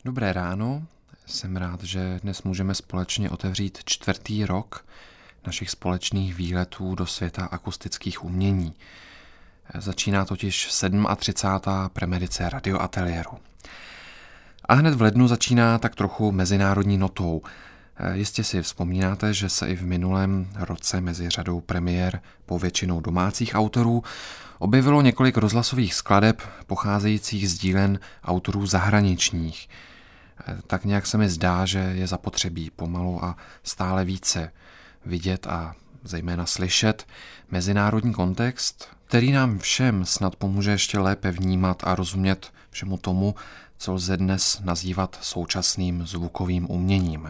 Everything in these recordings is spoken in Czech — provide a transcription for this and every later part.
Dobré ráno, jsem rád, že dnes můžeme společně otevřít 4. rok našich společných výletů do světa akustických umění. Začíná totiž 37. premedice radioateliéru. A hned v lednu začíná tak trochu mezinárodní notou. Jistě si vzpomínáte, že se i v minulém roce mezi řadou premiér povětšinou domácích autorů objevilo několik rozhlasových skladeb pocházejících z dílen autorů zahraničních. Tak nějak se mi zdá, že je zapotřebí pomalu a stále více vidět a zejména slyšet mezinárodní kontext, který nám všem snad pomůže ještě lépe vnímat a rozumět všemu tomu, co lze dnes nazývat současným zvukovým uměním.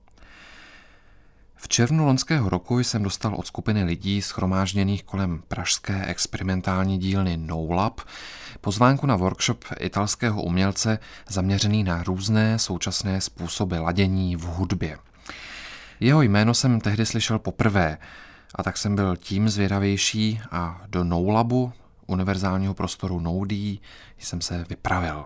V červnu loňského roku jsem dostal od skupiny lidí shromážděných kolem pražské experimentální dílny NoLab pozvánku na workshop italského umělce zaměřený na různé současné způsoby ladění v hudbě. Jeho jméno jsem tehdy slyšel poprvé, a tak jsem byl tím zvědavější a do NoLabu, univerzálního prostoru NoD, jsem se vypravil.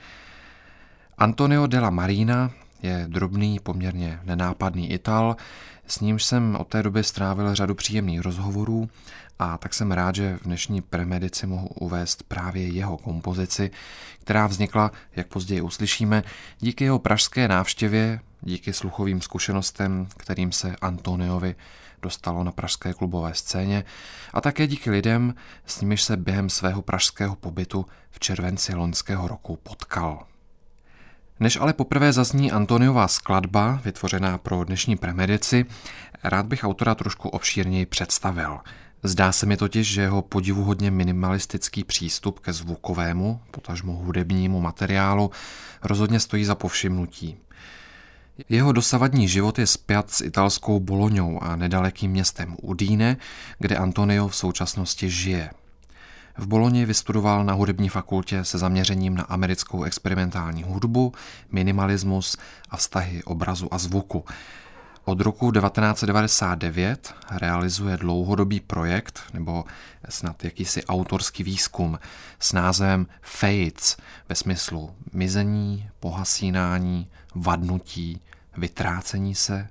Antonio della Marina je drobný, poměrně nenápadný Ital, s nímž jsem od té doby strávil řadu příjemných rozhovorů a tak jsem rád, že v dnešní premedici mohu uvést právě jeho kompozici, která vznikla, jak později uslyšíme, díky jeho pražské návštěvě, díky sluchovým zkušenostem, kterým se Antoniovi dostalo na pražské klubové scéně a také díky lidem, s nimiž se během svého pražského pobytu v červenci loňského roku potkal. Než ale poprvé zazní Antoniova skladba, vytvořená pro dnešní premedici, rád bych autora trošku obšírněji představil. Zdá se mi totiž, že jeho podivuhodně minimalistický přístup ke zvukovému, potažmo hudebnímu materiálu rozhodně stojí za povšimnutí. Jeho dosavadní život je spjat s italskou Bolognou a nedalekým městem Udine, kde Antonio v současnosti žije. V Bologni vystudoval na hudební fakultě se zaměřením na americkou experimentální hudbu, minimalismus a vztahy obrazu a zvuku. Od roku 1999 realizuje dlouhodobý projekt, nebo snad jakýsi autorský výzkum s názvem Fades ve smyslu mizení, pohasínání, vadnutí, vytrácení se.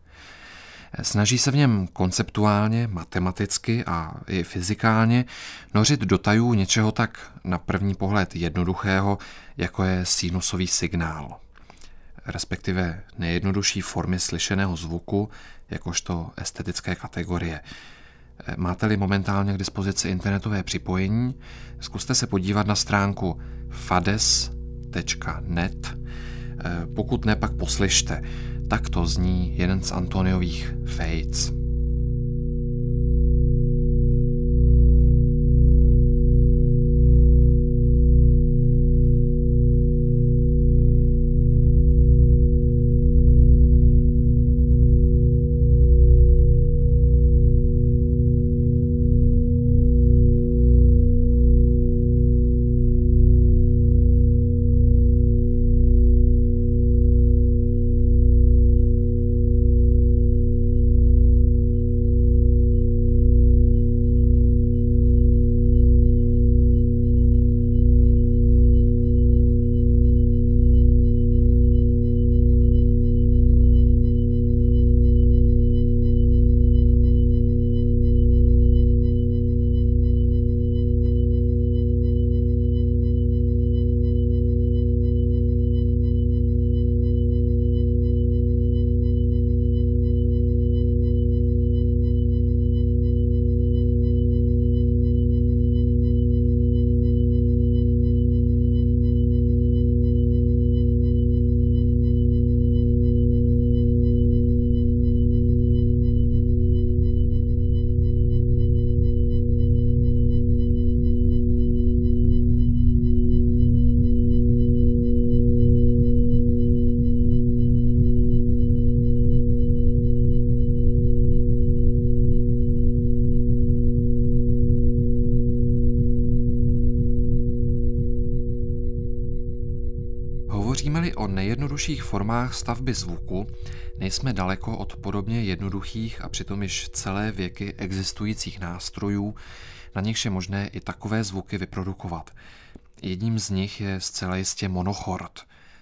Snaží se v něm konceptuálně, matematicky a i fyzikálně nořit do tajů něčeho tak na první pohled jednoduchého, jako je sinusový signál, respektive nejjednodušší formy slyšeného zvuku, jakožto estetické kategorie. Máte-li momentálně k dispozici internetové připojení, zkuste se podívat na stránku fades.net, pokud ne, pak poslyšte. Tak to zní jeden z Antoniových Fades. Hovoříme-li o nejjednodušších formách stavby zvuku, nejsme daleko od podobně jednoduchých a přitom již celé věky existujících nástrojů, na nichž je možné i takové zvuky vyprodukovat. Jedním z nich je zcela jistě monochord,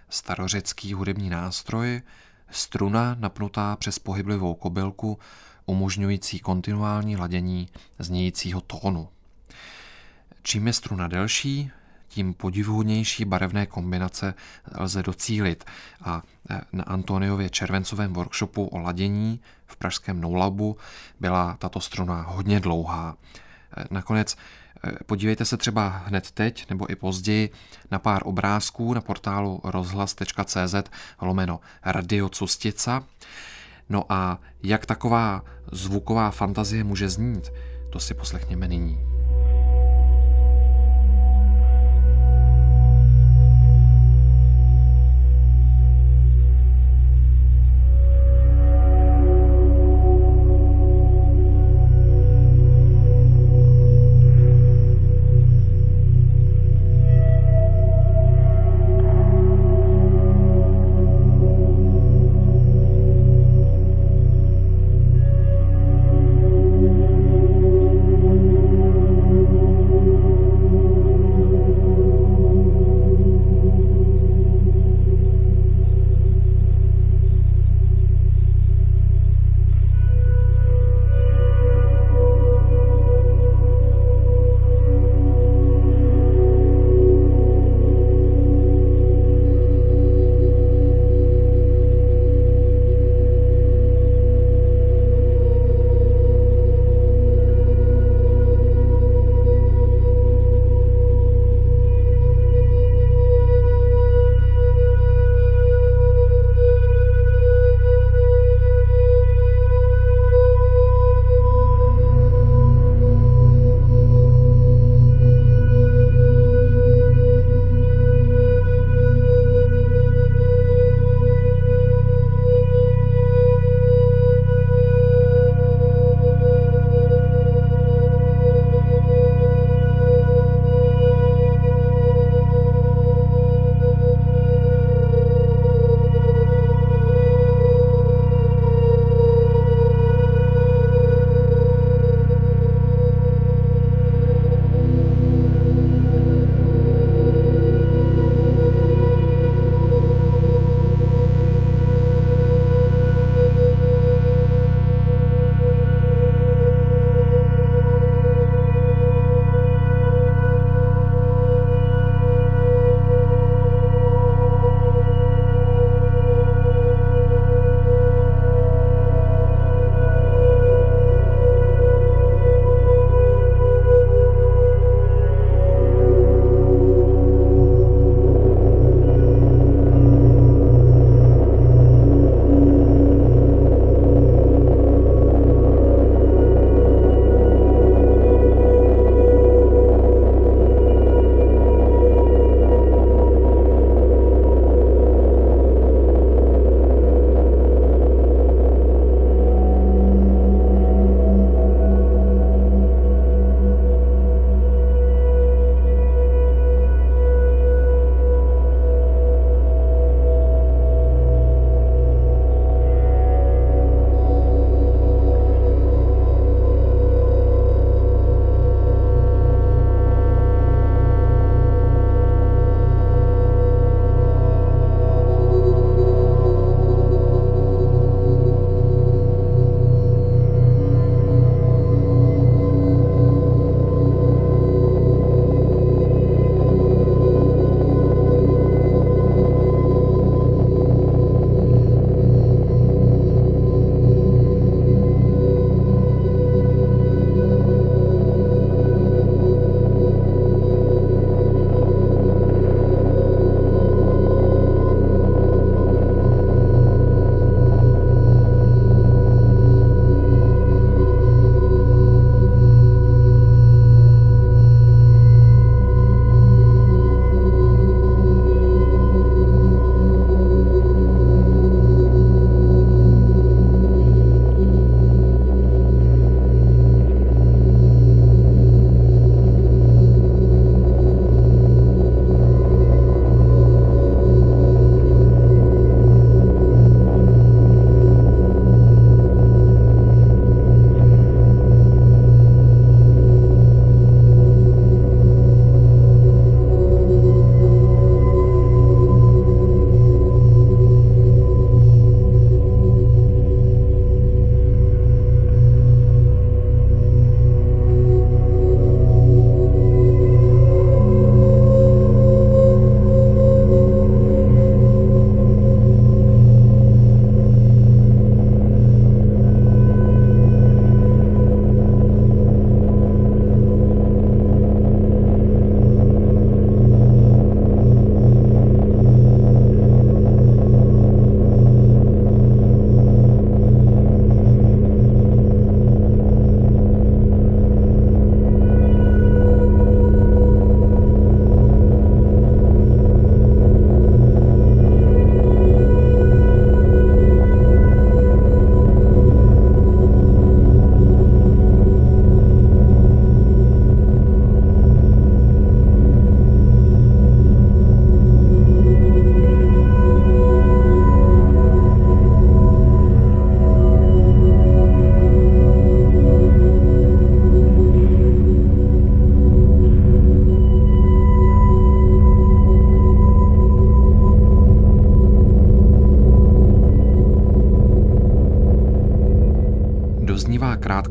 starořecký hudební nástroj, struna napnutá přes pohyblivou kobylku, umožňující kontinuální ladění znějícího tónu. Čím je struna delší, tím podivuhodnější barevné kombinace lze docílit a na Antoniově červencovém workshopu o ladění v pražském NoLabu byla tato struna hodně dlouhá. Nakonec podívejte se třeba hned teď nebo i později na pár obrázků na portálu rozhlas.cz/Radio Custica. No a jak taková zvuková fantazie může znít, to si poslechněme nyní.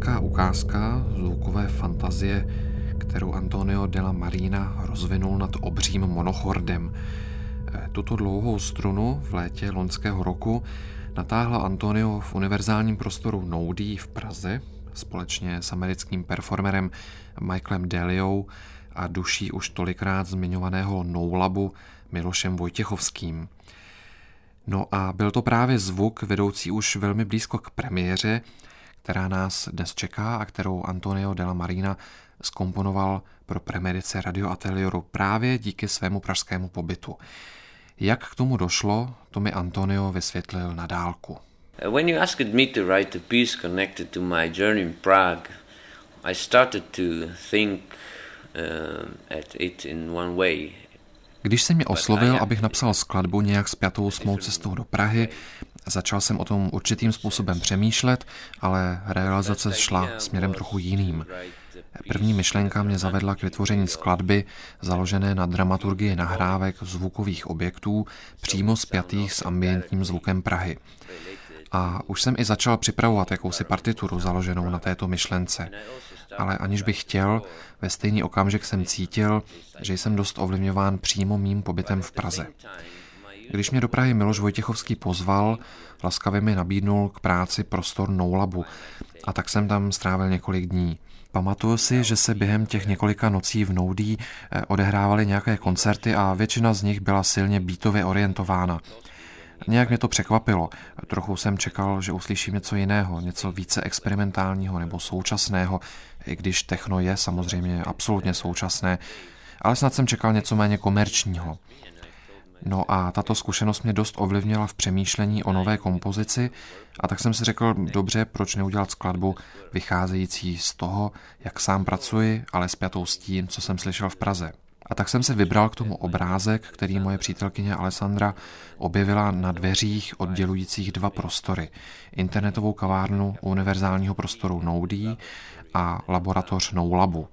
krátká ukázka zvukové fantazie, kterou Antonio della Marina rozvinul nad obřím monochordem. Tuto dlouhou strunu v létě loňského roku natáhla Antonio v univerzálním prostoru Noudí v Praze společně s americkým performerem Michaelem Deliou a duší už tolikrát zmiňovaného Noulabu Milošem Vojtěchovským. No a byl to právě zvuk vedoucí už velmi blízko k premiéře, která nás dnes čeká a kterou Antonio della Marina zkomponoval pro premedice Radio Atelieru právě díky svému pražskému pobytu. Jak k tomu došlo, to mi Antonio vysvětlil na dálku. When you asked me to write a piece connected to my journey in Prague, I started to think at it in one way. Když jsi mě oslovil, abych napsal skladbu nějak spjatou s mou cestou do Prahy, začal jsem o tom určitým způsobem přemýšlet, ale realizace šla směrem trochu jiným. První myšlenka mě zavedla k vytvoření skladby založené na dramaturgii nahrávek zvukových objektů přímo spjatých s ambientním zvukem Prahy. A už jsem i začal připravovat jakousi partituru založenou na této myšlence. Ale aniž bych chtěl, ve stejný okamžik jsem cítil, že jsem dost ovlivňován přímo mým pobytem v Praze. Když mě do Prahy Miloš Vojtěchovský pozval, laskavě mi nabídnul k práci prostor Noulabu a tak jsem tam strávil několik dní. Pamatuju si, že se během těch několika nocí v Noudí odehrávaly nějaké koncerty a většina z nich byla silně beatově orientována. Nějak mě to překvapilo. Trochu jsem čekal, že uslyším něco jiného, něco více experimentálního nebo současného, i když techno je samozřejmě absolutně současné, ale snad jsem čekal něco méně komerčního. No a tato zkušenost mě dost ovlivnila v přemýšlení o nové kompozici a tak jsem si řekl, dobře, proč neudělat skladbu vycházející z toho, jak sám pracuji, ale spjatou s tím, co jsem slyšel v Praze. A tak jsem si vybral k tomu obrázek, který moje přítelkyně Alessandra objevila na dveřích oddělujících dva prostory. Internetovou kavárnu univerzálního prostoru Noudí a laboratoř Noulabu.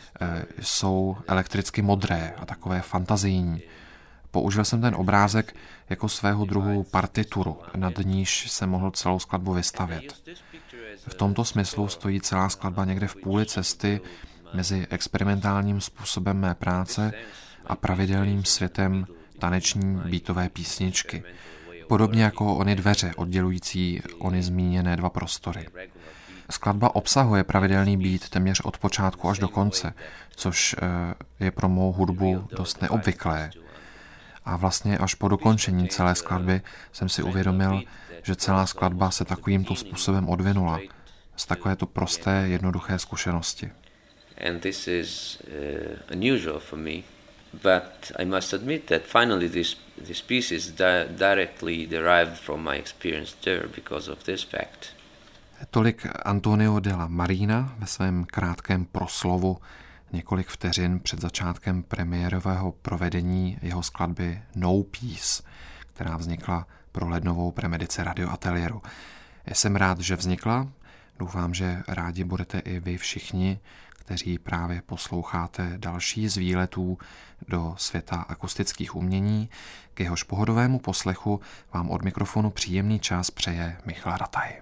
Jsou elektricky modré a takové fantazijní. Použil jsem ten obrázek jako svého druhu partituru, nad níž jsem mohl celou skladbu vystavět. V tomto smyslu stojí celá skladba někde v půli cesty mezi experimentálním způsobem mé práce a pravidelným světem taneční beatové písničky. Podobně jako ony dveře oddělující ony zmíněné dva prostory. Skladba obsahuje pravidelný beat téměř od počátku až do konce, což je pro mou hudbu dost neobvyklé. A vlastně až po dokončení celé skladby jsem si uvědomil, že celá skladba se takovýmto způsobem odvinula. Z takovéto prosté, jednoduché zkušenosti. And this is unusual for me, but I must admit that finally this piece is directly derived from my experience there because of this fact. Tolik Antonio della Marina ve svém krátkém proslovu několik vteřin před začátkem premiérového provedení jeho skladby No Peace, která vznikla pro lednovou premedici Radio Atelieru. Jsem rád, že vznikla, doufám, že rádi budete i vy všichni, kteří právě posloucháte další z výletů do světa akustických umění. K jehož pohodovému poslechu vám od mikrofonu příjemný čas přeje Michal Rataj.